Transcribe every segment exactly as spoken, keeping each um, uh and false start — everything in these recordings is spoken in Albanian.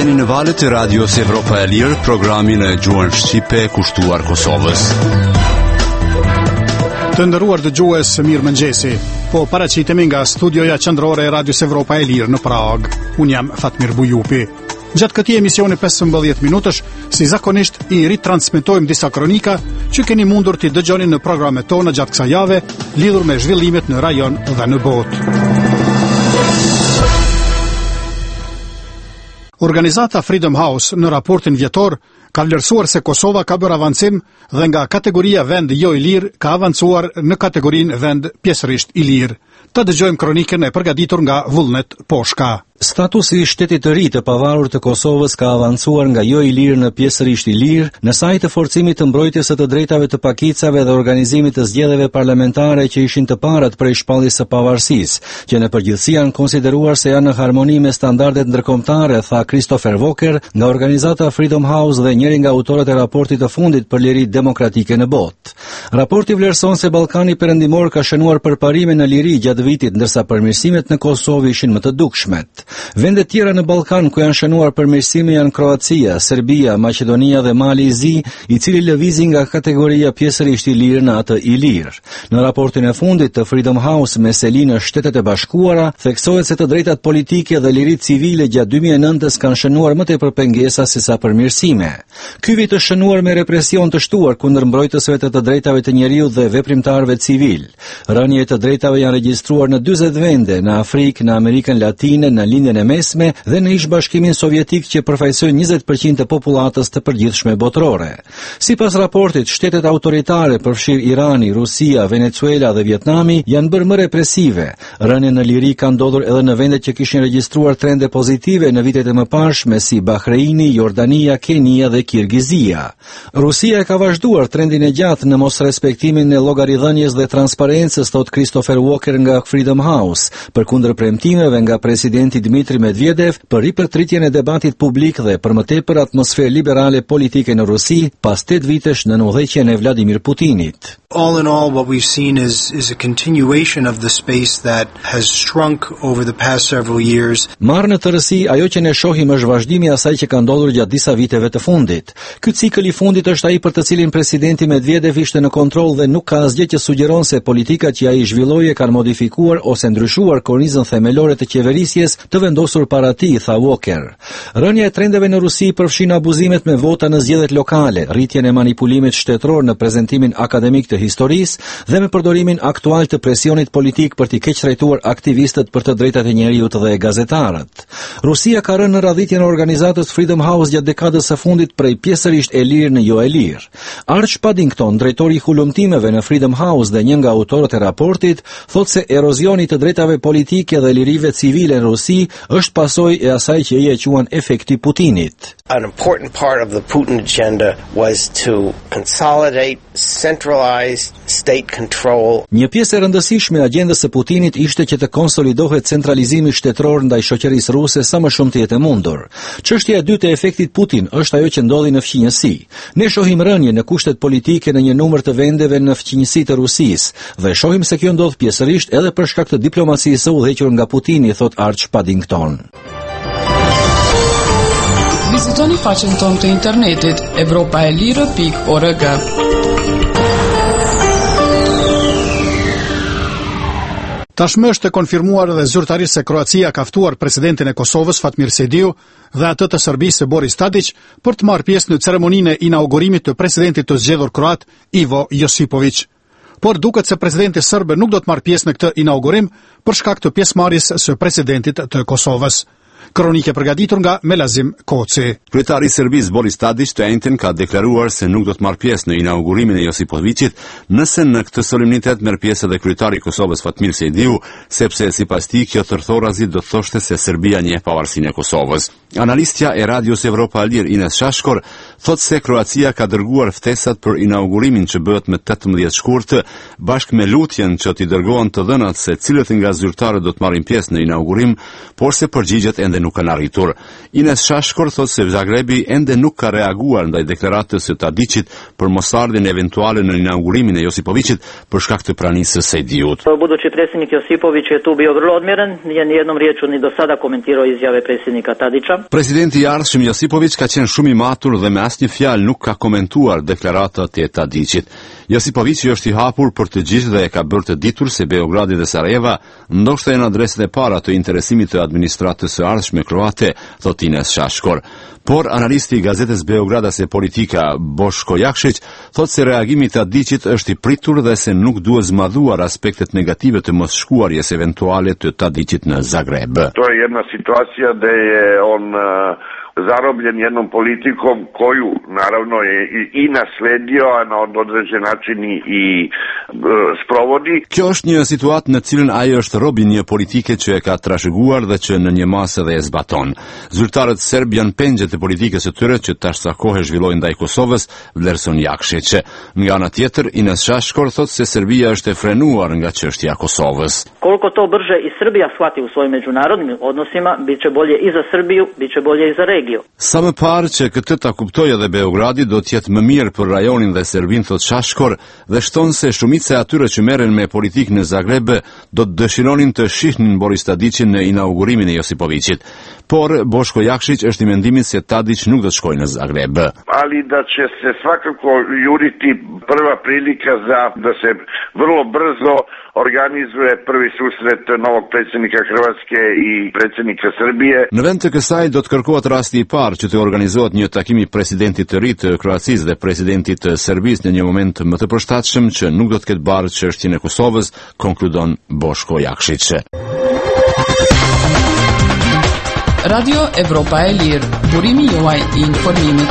jeni në valët e Radios Evropa e Lirë, programin e gjuhën shqipe kushtuar Kosovës. Të nderuar dëgjues, mirë mëngjesi. Po paraqitemi nga studioja qendrore e Radios Evropa e Lirë në Prag. Unë jam Fatmir Bujupi. Gjatë këtij emisioni pesëmbëdhjetë minutësh, si zakonisht i ritransmetojmë disa kronika që keni mundur t'i dëgjoni në programet tona gjatë kësaj jave, lidhur me zhvillimet në rajon dhe në botë. Organizata Freedom House në raportin vjetor ka vlerësuar se Kosova ka bërë avancim dhe nga kategoria vend jo i lirë ka avancuar në kategorinë vend pjesërisht i lirë. Të dëgjojmë kronikën e përgatitur nga Vullnet Poshka. Statusi i shtetit të ri të pavarur të Kosovës ka avancuar nga jo i lirë në pjesërisht i lirë në sajt të forcimit të mbrojtjes së të drejtave të pakicave dhe organizimit të zgjedhjeve parlamentare që ishin të parat prej shpalljes së pavarësisë, që në përgjithësi janë konsideruar se janë në harmoni me standardet ndërkombëtare, tha Christopher Walker nga organizata Freedom House dhe njëri nga autorët e raportit të fundit për liri demokratike në botë. Raporti vlerëson se Ballkani Perëndimor ka shënuar përparime në liri gjatë vitit, ndërsa përmirësimet në Kosovë ishin më të dukshmet. Vendet tjera në Ballkan ku janë shënuar përmirësime janë Kroacia, Serbia, Maqedonia dhe Mali i Zi, i cili lëvizi nga kategoria pjesërisht i lirë në atë i lirë. Në raportin e fundit të Freedom House me seli në Shtetet e Bashkuara, theksohet se të drejtat politike dhe lirit civile gjatë dy mijë e nëntës kanë shënuar më tepër pengesa se sa përmirësime. Ky vit është shënuar me represion të shtuar kundër mbrojtësve të të drejtave të njeriut dhe veprimtarëve civil. Rënje të drejtave janë regjistruar në dyzet vende, në Afrikë, në Amerikën Latine, në lindjen e mesme dhe në ish-bashkimin sovjetik që përfaqësoi njëzet përqind të popullatës të përgjithshme botërore. Sipas raportit, shtetet autoritare përfshirë Irani, Rusia, Venezuela dhe Vietnami janë bërë më represive. Rënje në liri ka ndodhur edhe në vendet që kishin regjistruar trende pozitive në vitet e mëparshme si Bahreini, Jordania, Kenia dhe Kirgizia. Rusia ka vazhduar trendin e gjatë në mosrespektimin e llogaridhënies dhe transparencës, thot Christopher Walker nga Freedom House, përkundër premtimeve nga presidenti Dmitri Medvedev për ripërtritjen e debatit publik dhe për më tepër atmosferë liberale politike në Rusi pas tetë vitesh në udhëheqjen e Vladimir Putinit. All in all, what we've seen is is a continuation of the space that has shrunk over the past several years. Marrë në tërësi, ajo që ne shohim është vazhdimi i asaj që ka ndodhur gjatë disa viteve të fundit. Ky cikël i fundit është ai për të cilin presidenti Medvedev ishte në kontroll dhe nuk ka asgjë që sugjeron se politikat që ai zhvilloi kanë modifikuar ose ndryshuar kornizën themelore të qeverisjes të vendosur para tij, tha Walker. Rënja e trendeve në Rusi përfshin abuzimet me vota në zgjedhjet lokale, rritjen e manipulimit shtetëror në prezantimin akademik të historisë dhe me përdorimin aktual të presionit politik për t'i keqtrajtuar aktivistët për të drejtat e njeriut dhe gazetarët. Rusia ka rënë në radhitjen e organizatës Freedom House gjatë dekadës së fundit prej pjesërisht e lirë në jo e lirë. Arch Paddington, drejtori i hulumtimeve në Freedom House dhe një nga autorët e raportit, thotë se erozioni të drejtave politike dhe lirive civile në Rusi është pasojë e asaj që ai e quan efekti Putinit. An important part of the Putin agenda was to consolidate centralized state control. Një pjesë e rëndësishme e agjendës së Putinit ishte që të konsolidohet centralizimi shtetëror ndaj shoqërisë ruse sa më shumë të jetë mundur. Çështja e dytë e efektit Putin është ajo që ndodhi në fqinjësi. Ne shohim rënje në kushtet politike në një numër të vendeve në fqinjësi të Rusisë dhe shohim se kjo ndodh pjesërisht edhe për shkak të diplomacisë së udhëhequr nga Putini, thot Arch Paddington. Vizitoni faqen tonë të internetit evropa e lirë pikë org. Tashmë është e konfirmuar dhe zyrtarisht se Kroacia ka ftuar presidentin e Kosovës Fatmir Sediu dhe atë të Serbisë Boris Tadić për të marrë pjesë në ceremoninë e inaugurimit të presidentit të zgjedhur kroat Ivo Josipović. Por duket se presidenti serb nuk do të marrë pjesë në këtë inaugurim për shkak të pjesëmarrjes së presidentit të Kosovës. Kronike përgatitur nga Melazim Koci. Kryetari i Serbisë Boris Tadić të njëjtën ka deklaruar se nuk do të marrë pjesë në inaugurimin e Josipovićit, nëse në këtë solemnitet merr pjesë edhe kryetari i Kosovës Fatmir Sediu, sepse sipas tij kjo tërthorazi do të thoshte se Serbia njeh pavarësinë e Kosovës. Analistja e Radios Evropa e Lirë Ines Shashkor thotë se Kroacia ka dërguar ftesat për inaugurimin që bëhet më tetëmbëdhjetë shkurt, bashkë me lutjen që t'i dërgohen të dhënat se cilët nga zyrtarët do të marrin pjesë në inaugurim, por se përgjigjet ende nuk kanë arritur. Ines Shashkor thotë se Zagrebi ende nuk ka reaguar ndaj deklaratës së Tadićit për mosardhjen eventuale në inaugurimin e Josipovićit për shkak të pranisë së Sejdiut. Budući predsjednik Josipović je tu bio vrlo odmjeren, nije ni jednom riječju ni do sada komentirao izjave predsjednika Tadića. Presidenti i ardhshëm Josipović ka qenë shumë i matur dhe me asnjë fjalë nuk ka komentuar deklaratat e Tadićit. Josipovići është i hapur për të gjithë dhe e ka bërë të ditur se Beogradi dhe Sarajeva ndoshta janë adresat e para të interesimit të administratës së ardhshme kroate, thot Ines Shashkor. Por analisti i gazetës Beogradase Politika, Boshko Jakšić, thot se reagimi i Tadićit është i pritur dhe se nuk duhet zmadhuar aspektet negative të mosshkuarjes eventuale të Tadićit në Zagreb. To je jedna situacija da je on zarobljen jednom politikom koju naravno je i, i nasledio, a na određen način i, i e, sprovodi. Kjo është një situatë në cilën ai është rob i një politike që e ka trashëguar dhe që në një masë dhe e zbaton. Zyrtarët serb janë pengjet e politikës së tyre që tash sa kohë zhvillojnë ndaj Kosovës, vlerëson Jakšić. Nga ana tjetër, Ines Shashkor thotë se Serbia është e frenuar nga çështja e Kosovës. Koliko to brže i Srbija shvati u svojim međunarodnim odnosima, biće bolje i za Srbiju, biće bolje i za regiju. Sa më parë që këtë ta kuptojë edhe Beogradi do të jetë më mirë për rajonin dhe Serbin, thot Shashkor, dhe shton se shumica e atyre që merren me politikë në Zagreb do të dëshironin të shihnin Boris Tadićin në inaugurimin e Josipovićit. Por Boshko Jakšić është i mendimit se Tadić nuk do të shkojë në Zagreb. Ali da će se svakako juriti prva prilika za da se vrlo brzo organizuje prvi susret novog predsjednika Hrvatske i predsjednika Srbije. Në vend të kësaj do të kërkohet rasti i parë që të organizohet një takim i presidentit të ri të Kroacisë dhe presidentit të Serbisë në një moment më të përshtatshëm që nuk do të ketë barë çështjen e Kosovës, konkludon Boshko Jakšić. Radio Evropa e Lirë, burimi juaj i informimit.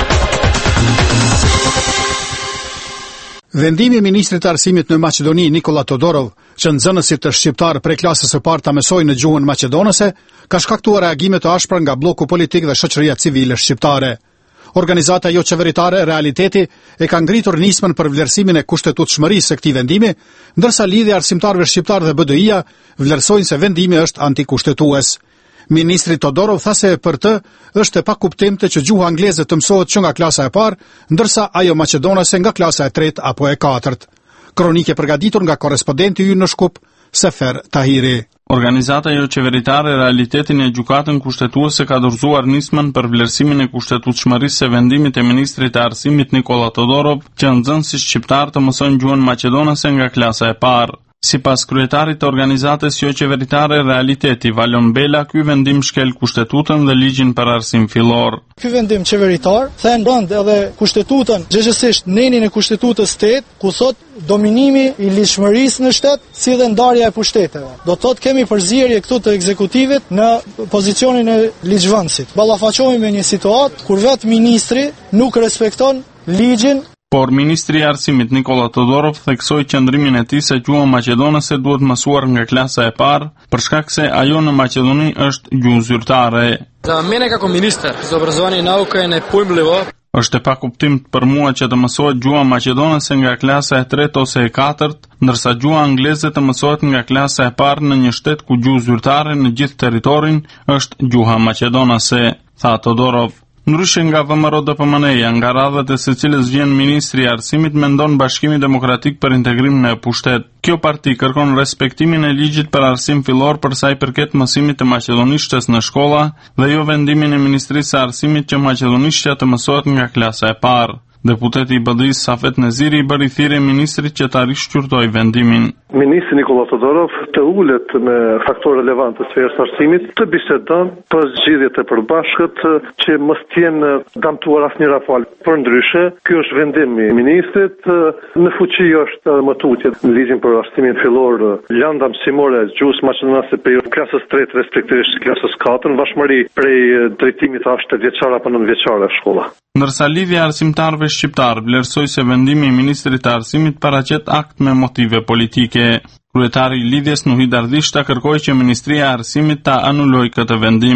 Vendimi i ministrit të arsimit në Maqedoni Nikola Todorov, që nxënësit të shqiptar prej klasës së parë ta mësojnë në gjuhën maqedonase, ka shkaktuar reagime të ashpra nga bloku politik dhe shoqëria civile shqiptare. Organizata jo qeveritare Realiteti e ka ngritur nismën për vlerësimin e kushtetutshmërisë së këtij vendimi, ndërsa lidhja arsimtarëve shqiptar dhe B D I-ja vlerësojnë se vendimi është antikushtetues. Ministri Todorov tha se për të është e pakuptimte që gjuha angleze të mësohet që nga klasa e parë, ndërsa ajo maqedonase nga klasa e tretë apo e katërt. Kronike përgatitur nga korrespondenti ynë në Shkup, Sefer Tahiri. Organizata jo qeveritare Realitetin e gjykatën kushtetuese ka dorëzuar nismën për vlerësimin e kushtetutshmërisë së vendimit e ministrit të arsimit Nikola Todorov që nxënësit shqiptar të mësojnë gjuhën maqedonase nga klasa e parë. Sipas kryetarit të organizatës jo qeveritare Realiteti, Valon Bela, ky vendim shkel kushtetutën dhe ligjin për arsim fillor. Ky vendim qeveritar thën rënd edhe kushtetutën, gjithsesi nenin e kushtetutës shtet, ku thot dominimi i ligjshmërisë në shtet, si dhe ndarja e pushteteve. Do thot kemi përzierje këtu të ekzekutivit në pozicionin e ligjvënësit. Ballafaqohemi me një situatë kur vetë ministri nuk respekton ligjin. Por ministri i arsimit Nikola Todorov theksoi qëndrimin e tij se gjuha maqedonase duhet mësuar nga klasa e parë, për shkak se ajo në Maqedoni është gjuhë zyrtare. Za mene kako ministar za obrazovanje i nauka je nepojmljivo. Është e pakuptim për mua që të mësohet gjuha maqedonase nga klasa e tretë ose e katërt, ndërsa gjuha angleze të mësohet nga klasa e parë në një shtet ku gjuhë zyrtare në gjithë territorin është gjuha maqedonase, tha Todorov. Ndryshe nga V M R O D P M N-ja, nga radhët e së cilës vjen ministri i arsimit, mendon Bashkimi Demokratik për Integrim në pushtet. Kjo parti kërkon respektimin e ligjit për arsim fillor për sa i përket mësimit të maqedonishtes në shkolla dhe jo vendimin e Ministrisë së Arsimit që maqedonishtja të mësohet nga klasa e parë. Deputeti i B D I-s Safet Neziri i bëri thirrje ministrit që ta rishqyrtoj vendimin. Ministri Nikola Todorov të ulet me faktorë relevant të sferës së arsimit, të bisedon për zgjidhjet e përbashkët që mos të jenë damtuar asnjëra palë. Përndryshe, ky është vendimi i ministrit, në fuqi është më tutje në ligjin për arsimin fillor, landa mësimore e gjuhës maqedonase prej klasës tretë respektivisht klasës katër, në bashkëmarrë prej drejtimit të ashtë vjeçar apo nëntëvjeçare e shkolla. Ndërsa lidhja arsimtarëve shqiptar vlerësoi se vendimi i ministrit të arsimit paraqet akt me motive politike. Kryetari i lidhjes Nuhi Dardishta kërkoi që Ministria e Arsimit ta anulojë këtë vendim.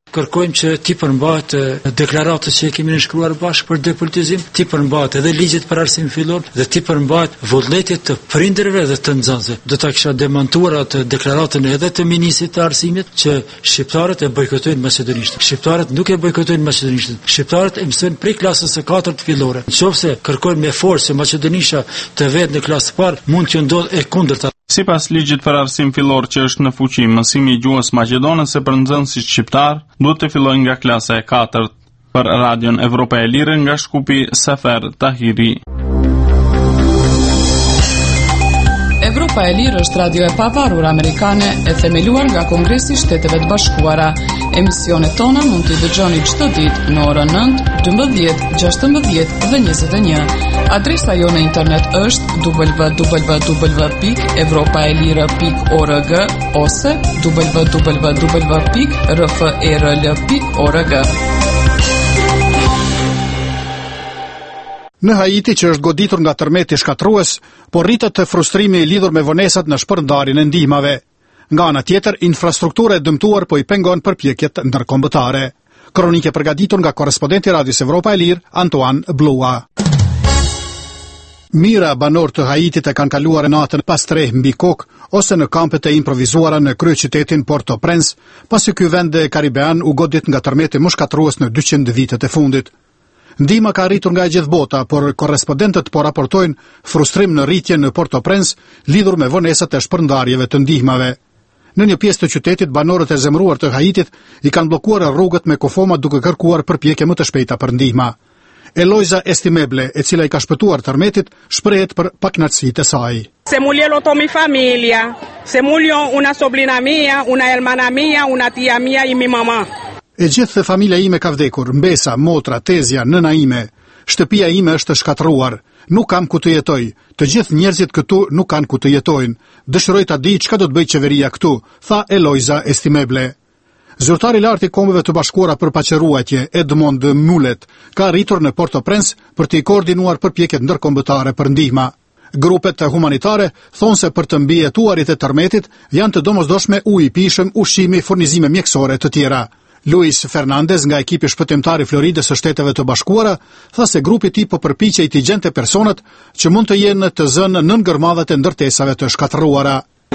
Kërkojmë që ti përmbahet deklaratës që e kemi nënshkruar bashkë për depolitizim, ti përmbahet edhe ligjet për arsim fillor dhe ti përmbahet vullnetit të prindërve dhe të nxënësve. Do ta kisha demantuar atë deklaratën edhe të ministrit të arsimit që shqiptarët e bojkotojnë maqedonishtën. Shqiptarët nuk e bojkotojnë maqedonishtën. Shqiptarët e mësojnë prej klasës së katërt fillore. Nëse kërkojmë me forcë maqedonisha të vetë në klasë parë, mund të ndodhë e kundërta. Sipas ligjit për arsim fillor që është në fuqi, mësimi i gjuhës maqedonese për nxënësit shqiptar duhet të fillojë nga klasa e katërt. Për Radion Evropa e Lirë nga Shkupi, Sefer Tahiri. Evropa e Lirë është radio e pavarur amerikane e themeluar nga Kongresi i Shteteve të Bashkuara. Emisionet tona mund t'i dëgjoni çdo ditë në orën nëntë, dymbëdhjetë, gjashtëmbëdhjetë dhe njëzet e një. Adresa jo në internet është w w w pikë evropaelire pikë org ose w w w pikë r f e r l pikë org. Në Haiti, që është goditur nga tërmeti shkatrues, por rritet të frustrimi i lidhur me vonesat në shpërndarjen e ndihmave. Nga ana tjetër, infrastruktura e dëmtuar po i pengon përpjekjet ndërkombëtare. Kronike përgatitur nga korrespondenti Radios Evropa e Lirë, Antoine Blua. Mira banor të Haitit e kanë kaluar natën pas tre mbi kokë ose në kampet e improvizuara në kryeqytetin Port-au-Prince, pasi ky vend karibean u godit nga tërmeti më shkatrues në dyqind vitet e fundit. Ndihma ka arritur nga e gjithë bota, por korrespondentët po raportojnë frustrim në rritje në Port-au-Prince lidhur me vonesat e shpërndarjeve të ndihmave. Në një pjesë të qytetit, banorët e zemëruar të Haitit i kanë bllokuar rrugët me kofoma duke kërkuar përpjekje më të shpejta për ndihma. Eloisa Estimeble, e cila i ka shpëtuar tërmetit, shprehet për pakënaqësitë e saj. Se murió toda mi familia, se murió una sobrina mía, una hermana mía, una tía mía y mi mamá. E gjithë familja ime ka vdekur, mbesa, motra, tezja, nëna ime. Shtëpia ime është shkatruar. Nuk kam ku të jetoj. Të gjithë njerëzit këtu nuk kanë ku të jetojnë. Dëshiroj ta di çka do të bëjë qeveria këtu, tha Eloisa Estimeble. Zyrtari i lartë i Kombeve të Bashkuara për Paqëruajtje, Edmond Mulet, ka arritur në Port-au-Prince për të koordinuar përpjekjet ndërkombëtare për ndihma. Grupet humanitare thonë se për të mbijetuarit e tërmetit janë të domosdoshme ujë i pishëm, ushqimi, furnizime mjekësore të tjera. Luis Fernandez nga ekipi shpëtimtar i Floridës së Shteteve të Bashkuara tha se grupi i tij po përpiqej të gjente personat që mund të jenë të zënë nën gërmadhat e ndërtesave të shkatërruara.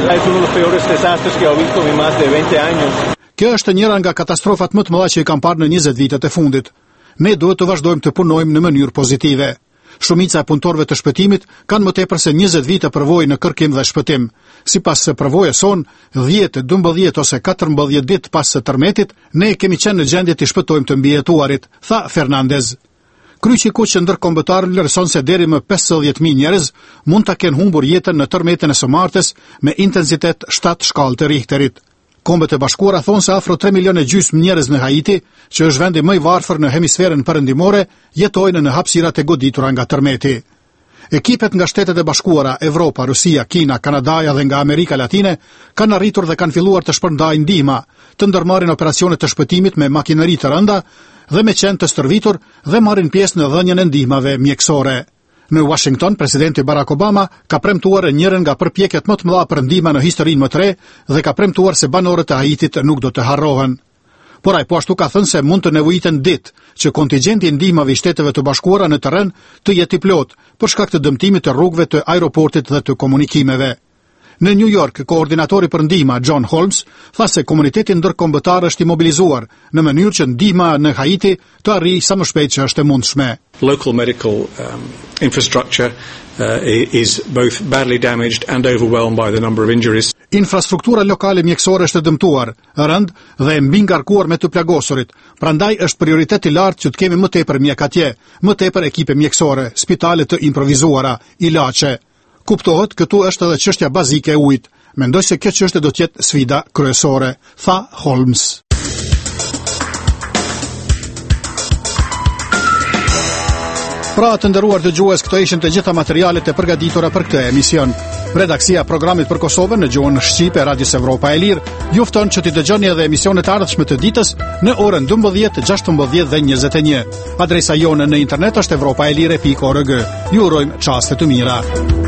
Kjo është njëra nga katastrofat më të mëdha që i kam parë në njëzet vitet e fundit. Ne duhet të vazhdojmë të punojmë në mënyrë pozitive. Shumica e punëtorëve të shpëtimit kanë më tepër se njëzet vite përvojë në kërkim dhe shpëtim. Sipas përvojës son, dhjetë, dymbëdhjetë ose katërmbëdhjetë ditë pas së tërmetit, ne kemi qenë në gjendje të shpëtojmë të mbijetuarit, tha Fernandez. Kryqi i kuq ndërkombëtar vlerëson se deri më pesëdhjetë mijë njerëz mund ta kenë humbur jetën në tërmetin e së martes me intensitet shtatë shkallë të Richterit. Kombet e Bashkuara thonë se afro tre milionë e gjysmë njerëz në Haiti, që është vendi më i varfër në hemisferën perëndimore, jetojnë në hapësirat e goditura nga tërmeti. Ekipet nga Shtetet e Bashkuara, Evropa, Rusia, Kina, Kanadaja dhe nga Amerika Latine kanë arritur dhe kanë filluar të shpërndajnë ndihma, të ndërmarrin operacione të shpëtimit me makineri të rënda dhe me qenë të stërvitur dhe marrin pjesë në dhënien e ndihmave mjekësore. Në Washington, presidenti Barack Obama ka premtuar njërin nga përpjekjet më të mëdha për ndihmë në historinë më të re dhe ka premtuar se banorët e Haitit nuk do të harrohen. Por ai po ashtu ka thënë se mund të nevojiten ditë që kontingjenti i ndihmave i Shteteve të Bashkuara në terren të jetë i plot për shkak të dëmtimit të rrugëve, të aeroportit dhe të komunikimeve. Në New York, koordinatori për ndihma John Holmes tha se komuniteti ndërkombëtar është i mobilizuar në mënyrë që ndihma në Haiti të arrijë sa më shpejt që është e mundshme. Local medical um, infrastructure uh, is both badly damaged and overwhelmed by the number of injuries. Infrastruktura lokale mjekësore është dëmtuar, rënd dhe mbi ngarkuar me të plagosurit. Prandaj është prioritet i lartë që të kemi më tepër mjek atje, më tepër ekipe mjekësore, spitale të improvizuara, ilaçe. Kuptohet, këtu është edhe çështja bazike e ujit. Mendoj se kjo çështje do të jetë sfida kryesore, tha Holmes. Pra të nderuar dëgjues, këto ishin të gjitha materialet e përgatitura për këtë emision. Redaksia e programit për Kosovën në gjuhën shqipe e Radios Evropa e Lirë ju fton që t'i dëgjoni edhe emisionet e ardhshme të ditës në orën dymbëdhjetë, gjashtëmbëdhjetë dhe njëzet e një. Adresa jonë në internet është evropaelire pikë org. Ju urojmë çaste të mira.